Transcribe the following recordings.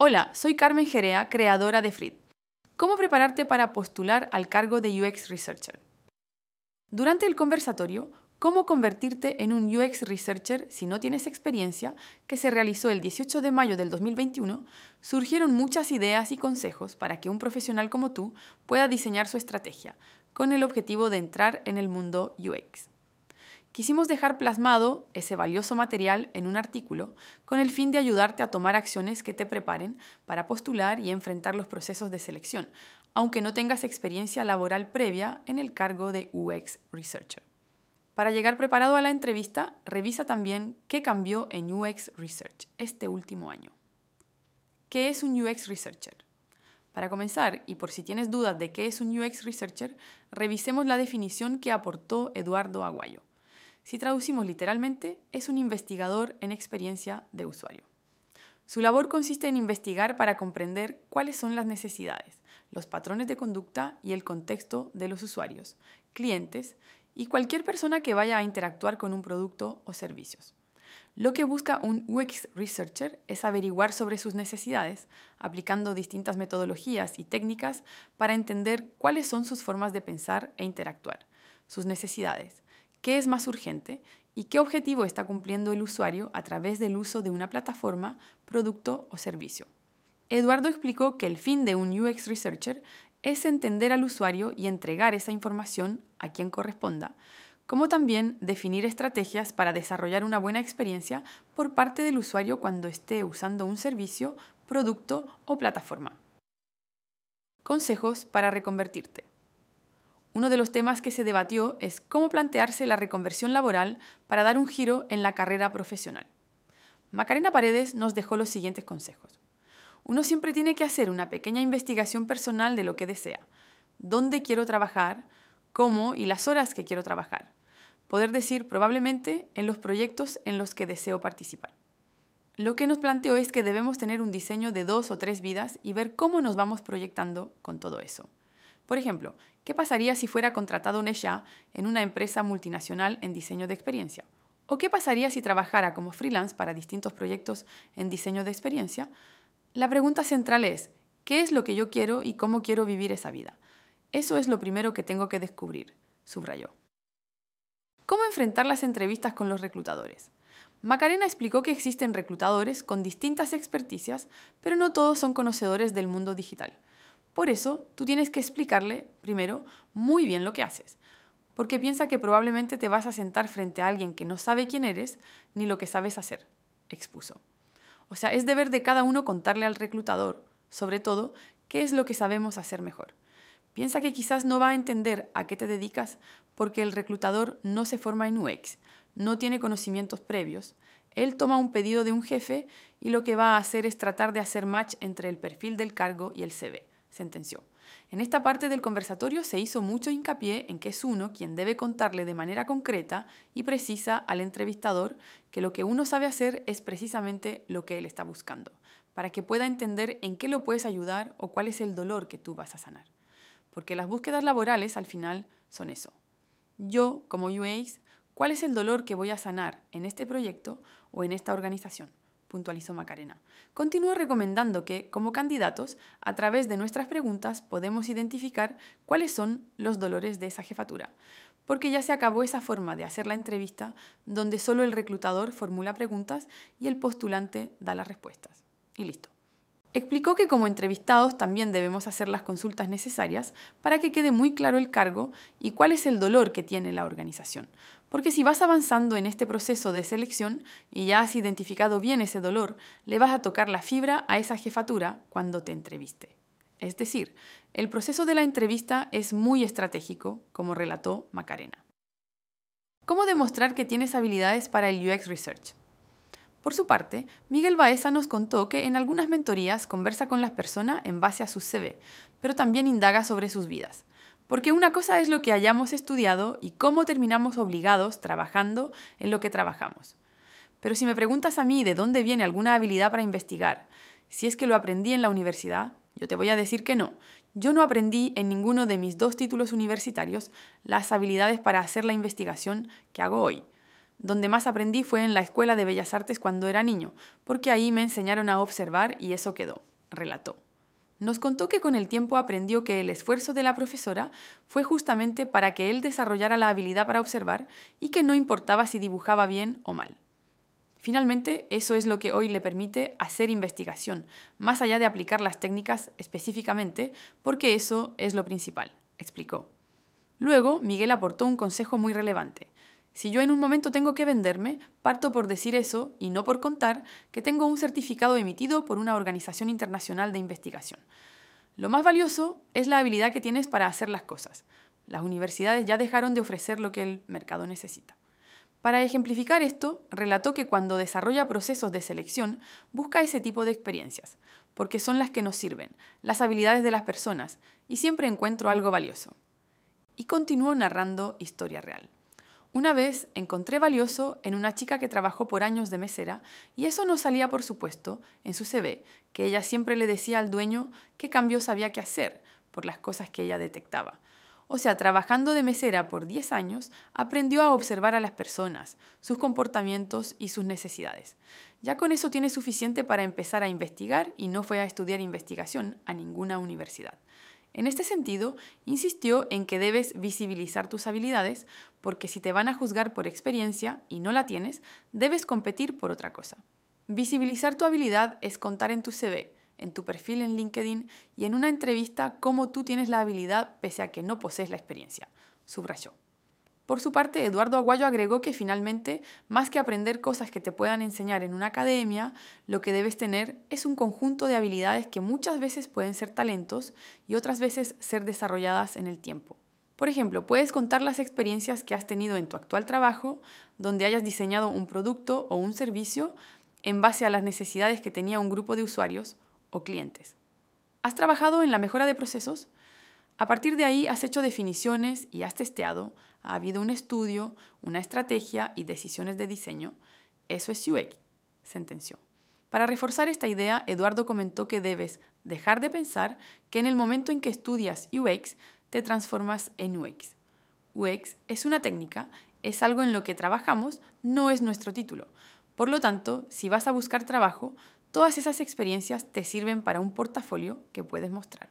Hola, soy Carmen Jerea, creadora de Frit. ¿Cómo prepararte para postular al cargo de UX Researcher? Durante el conversatorio, ¿Cómo convertirte en un UX Researcher si no tienes experiencia?, que se realizó el 18 de mayo del 2021, surgieron muchas ideas y consejos para que un profesional como tú pueda diseñar su estrategia, con el objetivo de entrar en el mundo UX. Quisimos dejar plasmado ese valioso material en un artículo con el fin de ayudarte a tomar acciones que te preparen para postular y enfrentar los procesos de selección, aunque no tengas experiencia laboral previa en el cargo de UX Researcher. Para llegar preparado a la entrevista, revisa también qué cambió en UX Research este último año. ¿Qué es un UX Researcher? Para comenzar, y por si tienes dudas de qué es un UX Researcher, revisemos la definición que aportó Eduardo Aguayo. Si traducimos literalmente, es un investigador en experiencia de usuario. Su labor consiste en investigar para comprender cuáles son las necesidades, los patrones de conducta y el contexto de los usuarios, clientes y cualquier persona que vaya a interactuar con un producto o servicios. Lo que busca un UX Researcher es averiguar sobre sus necesidades, aplicando distintas metodologías y técnicas para entender cuáles son sus formas de pensar e interactuar, sus necesidades, qué es más urgente y qué objetivo está cumpliendo el usuario a través del uso de una plataforma, producto o servicio. Eduardo explicó que el fin de un UX Researcher es entender al usuario y entregar esa información a quien corresponda, como también definir estrategias para desarrollar una buena experiencia por parte del usuario cuando esté usando un servicio, producto o plataforma. Consejos para reconvertirte. Uno de los temas que se debatió es cómo plantearse la reconversión laboral para dar un giro en la carrera profesional. Macarena Paredes nos dejó los siguientes consejos. Uno siempre tiene que hacer una pequeña investigación personal de lo que desea, dónde quiero trabajar, cómo y las horas que quiero trabajar. Poder decir probablemente en los proyectos en los que deseo participar. Lo que nos planteó es que debemos tener un diseño de 2 o 3 vidas y ver cómo nos vamos proyectando con todo eso. Por ejemplo, ¿qué pasaría si fuera contratado ya en una empresa multinacional en diseño de experiencia? ¿O qué pasaría si trabajara como freelance para distintos proyectos en diseño de experiencia? La pregunta central es, ¿qué es lo que yo quiero y cómo quiero vivir esa vida? Eso es lo primero que tengo que descubrir, subrayó. ¿Cómo enfrentar las entrevistas con los reclutadores? Macarena explicó que existen reclutadores con distintas experticias, pero no todos son conocedores del mundo digital. Por eso, tú tienes que explicarle, primero, muy bien lo que haces, porque piensa que probablemente te vas a sentar frente a alguien que no sabe quién eres ni lo que sabes hacer, expuso. O sea, es deber de cada uno contarle al reclutador, sobre todo, qué es lo que sabemos hacer mejor. Piensa que quizás no va a entender a qué te dedicas porque el reclutador no se forma en UX, no tiene conocimientos previos. Él toma un pedido de un jefe y lo que va a hacer es tratar de hacer match entre el perfil del cargo y el CV, sentenció. En esta parte del conversatorio se hizo mucho hincapié en que es uno quien debe contarle de manera concreta y precisa al entrevistador que lo que uno sabe hacer es precisamente lo que él está buscando, para que pueda entender en qué lo puedes ayudar o cuál es el dolor que tú vas a sanar. Porque las búsquedas laborales al final son eso. Yo, como UX, ¿cuál es el dolor que voy a sanar en este proyecto o en esta organización?, puntualizó Macarena. Continúo recomendando que, como candidatos, a través de nuestras preguntas podemos identificar cuáles son los dolores de esa jefatura, porque ya se acabó esa forma de hacer la entrevista donde solo el reclutador formula preguntas y el postulante da las respuestas. Y listo. Explicó que como entrevistados también debemos hacer las consultas necesarias para que quede muy claro el cargo y cuál es el dolor que tiene la organización. Porque si vas avanzando en este proceso de selección y ya has identificado bien ese dolor, le vas a tocar la fibra a esa jefatura cuando te entreviste. Es decir, el proceso de la entrevista es muy estratégico, como relató Macarena. ¿Cómo demostrar que tienes habilidades para el UX Research? Por su parte, Miguel Baeza nos contó que en algunas mentorías conversa con las personas en base a su CV, pero también indaga sobre sus vidas. Porque una cosa es lo que hayamos estudiado y cómo terminamos obligados trabajando en lo que trabajamos. Pero si me preguntas a mí de dónde viene alguna habilidad para investigar, si es que lo aprendí en la universidad, yo te voy a decir que no. Yo no aprendí en ninguno de mis 2 títulos universitarios las habilidades para hacer la investigación que hago hoy. Donde más aprendí fue en la Escuela de Bellas Artes cuando era niño, porque ahí me enseñaron a observar y eso quedó. relató. Nos contó que con el tiempo aprendió que el esfuerzo de la profesora fue justamente para que él desarrollara la habilidad para observar y que no importaba si dibujaba bien o mal. Finalmente, eso es lo que hoy le permite hacer investigación, más allá de aplicar las técnicas específicamente, porque eso es lo principal, explicó. Luego, Miguel aportó un consejo muy relevante. Si yo en un momento tengo que venderme, parto por decir eso y no por contar que tengo un certificado emitido por una organización internacional de investigación. Lo más valioso es la habilidad que tienes para hacer las cosas. Las universidades ya dejaron de ofrecer lo que el mercado necesita. Para ejemplificar esto, relató que cuando desarrolla procesos de selección, busca ese tipo de experiencias, porque son las que nos sirven, las habilidades de las personas, y siempre encuentro algo valioso. Y continuó narrando historia real. Una vez encontré valioso en una chica que trabajó por años de mesera y eso no salía, por supuesto, en su CV, que ella siempre le decía al dueño qué cambios había que hacer por las cosas que ella detectaba. O sea, trabajando de mesera por 10 años, aprendió a observar a las personas, sus comportamientos y sus necesidades. Ya con eso tiene suficiente para empezar a investigar y no fue a estudiar investigación a ninguna universidad. En este sentido, insistió en que debes visibilizar tus habilidades porque si te van a juzgar por experiencia y no la tienes, debes competir por otra cosa. Visibilizar tu habilidad es contar en tu CV, en tu perfil en LinkedIn y en una entrevista cómo tú tienes la habilidad pese a que no posees la experiencia, subrayó. Por su parte, Eduardo Aguayo agregó que finalmente, más que aprender cosas que te puedan enseñar en una academia, lo que debes tener es un conjunto de habilidades que muchas veces pueden ser talentos y otras veces ser desarrolladas en el tiempo. Por ejemplo, puedes contar las experiencias que has tenido en tu actual trabajo, donde hayas diseñado un producto o un servicio en base a las necesidades que tenía un grupo de usuarios o clientes. ¿Has trabajado en la mejora de procesos? A partir de ahí has hecho definiciones y has testeado, ha habido un estudio, una estrategia y decisiones de diseño. Eso es UX, sentenció. Para reforzar esta idea, Eduardo comentó que debes dejar de pensar que en el momento en que estudias UX, te transformas en UX. UX es una técnica, es algo en lo que trabajamos, no es nuestro título. Por lo tanto, si vas a buscar trabajo, todas esas experiencias te sirven para un portafolio que puedes mostrar.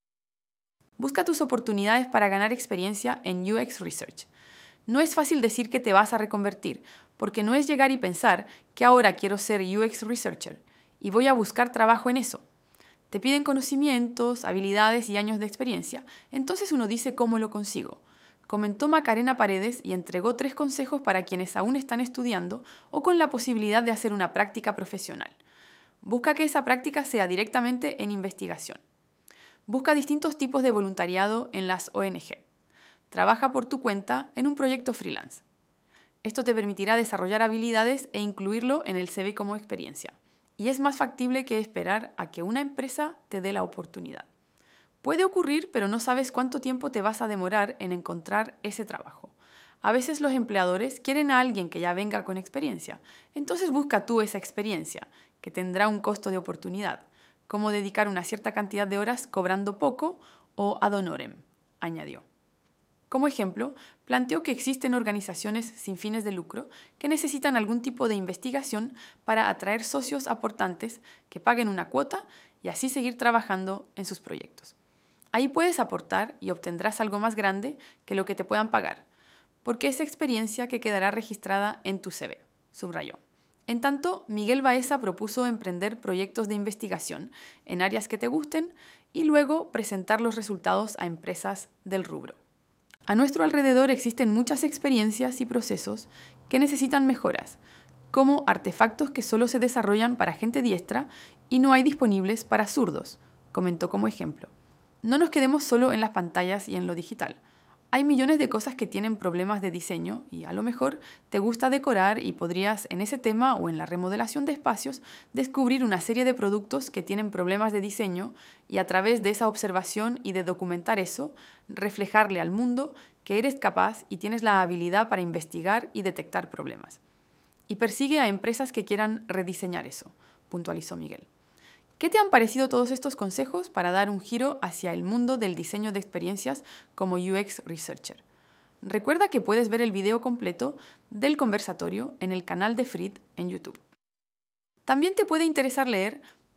Busca tus oportunidades para ganar experiencia en UX Research. No es fácil decir que te vas a reconvertir, porque no es llegar y pensar que ahora quiero ser UX Researcher y voy a buscar trabajo en eso. Te piden conocimientos, habilidades y años de experiencia, entonces uno dice cómo lo consigo. Comentó Macarena Paredes y entregó 3 consejos para quienes aún están estudiando o con la posibilidad de hacer una práctica profesional. Busca que esa práctica sea directamente en investigación. Busca distintos tipos de voluntariado en las ONG. Trabaja por tu cuenta en un proyecto freelance. Esto te permitirá desarrollar habilidades e incluirlo en el CV como experiencia. Y es más factible que esperar a que una empresa te dé la oportunidad. Puede ocurrir, pero no sabes cuánto tiempo te vas a demorar en encontrar ese trabajo. A veces los empleadores quieren a alguien que ya venga con experiencia. Entonces busca tú esa experiencia, que tendrá un costo de oportunidad, como dedicar una cierta cantidad de horas cobrando poco o ad honorem, añadió. Como ejemplo, planteó que existen organizaciones sin fines de lucro que necesitan algún tipo de investigación para atraer socios aportantes que paguen una cuota y así seguir trabajando en sus proyectos. Ahí puedes aportar y obtendrás algo más grande que lo que te puedan pagar, porque es experiencia que quedará registrada en tu CV, subrayó. En tanto, Miguel Baeza propuso emprender proyectos de investigación en áreas que te gusten y luego presentar los resultados a empresas del rubro. A nuestro alrededor existen muchas experiencias y procesos que necesitan mejoras, como artefactos que solo se desarrollan para gente diestra y no hay disponibles para zurdos, comentó como ejemplo. No nos quedemos solo en las pantallas y en lo digital. Hay millones de cosas que tienen problemas de diseño y a lo mejor te gusta decorar y podrías en ese tema o en la remodelación de espacios descubrir una serie de productos que tienen problemas de diseño y a través de esa observación y de documentar eso, reflejarle al mundo que eres capaz y tienes la habilidad para investigar y detectar problemas. Y persigue a empresas que quieran rediseñar eso, puntualizó Miguel. ¿Qué te han parecido todos estos consejos para dar un giro hacia el mundo del diseño de experiencias como UX Researcher? Recuerda que puedes ver el video completo del conversatorio en el canal de Fried en YouTube. También te puede interesar leer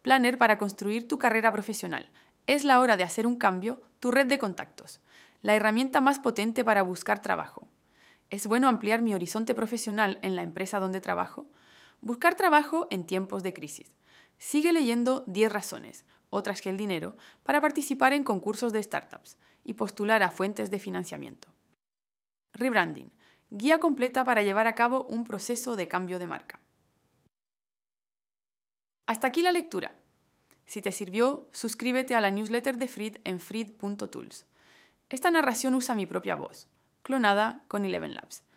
Planner para construir tu carrera profesional. Es la hora de hacer un cambio, tu red de contactos. La herramienta más potente para buscar trabajo. ¿Es bueno ampliar mi horizonte profesional en la empresa donde trabajo? Buscar trabajo en tiempos de crisis. Sigue leyendo 10 razones, otras que el dinero, para participar en concursos de startups y postular a fuentes de financiamiento. Rebranding. Guía completa para llevar a cabo un proceso de cambio de marca. Hasta aquí la lectura. Si te sirvió, suscríbete a la newsletter de Fried en fried.tools. Esta narración usa mi propia voz, clonada con Eleven Labs.